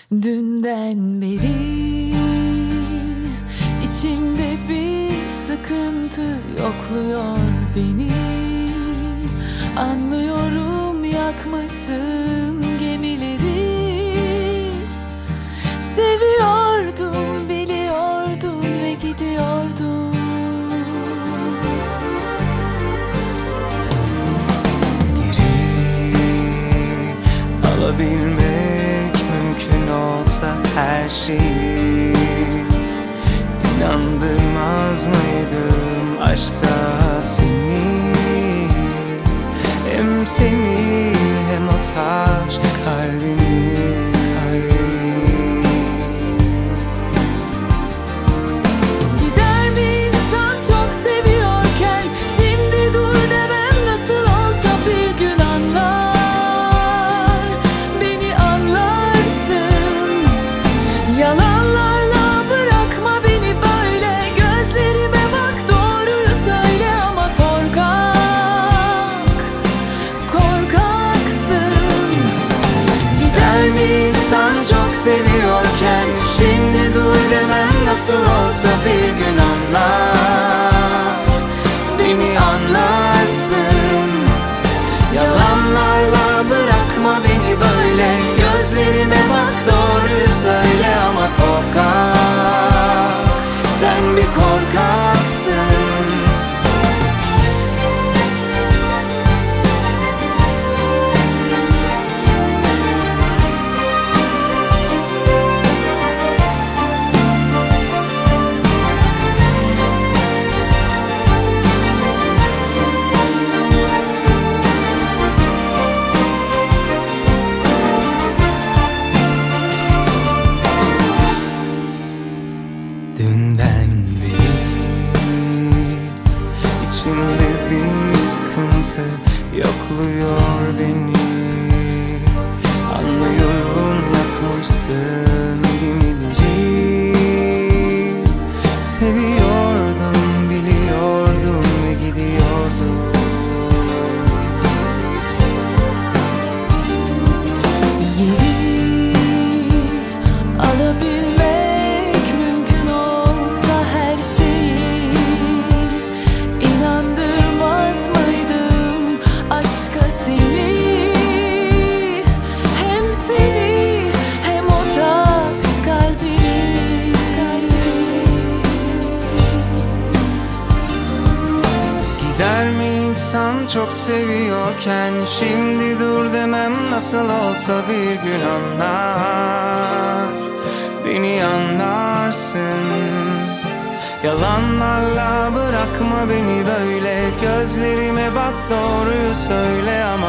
Dünden beri içimde bir sıkıntı yokluyor beni. Anlıyorum, yakmışsın gemileri. Seviyordum, biliyordum ve gidiyordum. Geri alabilmek mümkün olsa her şeyi, İnandırmaz mıydım aşka seni? Hem seni hem o taş kalbini. Gider mi insan çok seviyorken? Şimdi dur demem nasıl olsa bir gün anlar. Beni anlarsın. Yalanlarla bırakma beni böyle. Gözlerime bak, doğruyu söyle ama korkaksın. Gider mi insan çok seviyorken? Şimdi dur demem nasıl olsa bir gün anlar. Beni anlarsın. Yalanlarla bırakma beni böyle. Gözlerime bak, doğruyu söyle ama korkak. Sen bir korkaksın. Dünden beri içimde bir sıkıntı yokluyor beni. Anlıyorum, yakmışsın gemileri. Seviyordum, biliyordum ve gidiyordum. Geri alabilmek mümkün olsa her şeyi, İnandırmaz mıydım aşka seni? Hem seni hem o taş kalbini. Gider mi insan çok seviyorken? Şimdi dur demem nasıl olsa bir gün anlar. Beni anlarsın. Yalanlarla bırakma beni böyle. Gözlerime bak, doğruyu söyle ama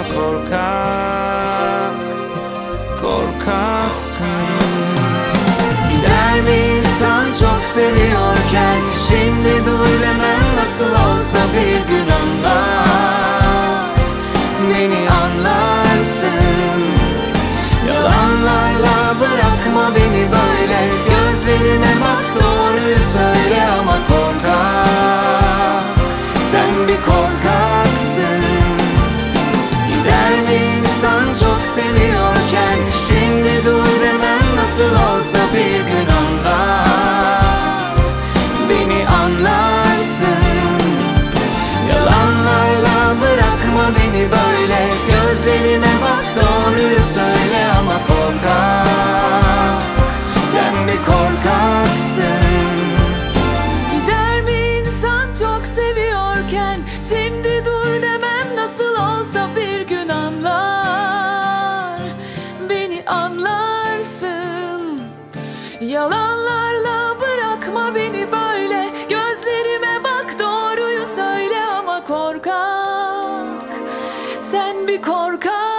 korkaksın. Gider mi insan çok seviyorken? Şimdi dur demem nasıl olsa bir gün anlar. Beni anlarsın. Yalanlarla bırakma beni böyle. Gözlerime bak, doğruyu söyle ama korkak. Sen bir korkaksın. Gider mi insan çok seviyorken? Şimdi dur demem nasıl olsa bir gün anlar. Beni anlarsın. Yalanlarla bırakma beni böyle. Gözlerime bak, doğruyu söyle ama korkak. Sen bir korkaksın. Gider mi insan çok seviyorken? Şimdi dur demem nasıl olsa bir gün anlar. Beni anlarsın. Yalanlarla bırakma beni böyle. Gözlerime bak, doğruyu söyle ama korkak. Sen bir korkak.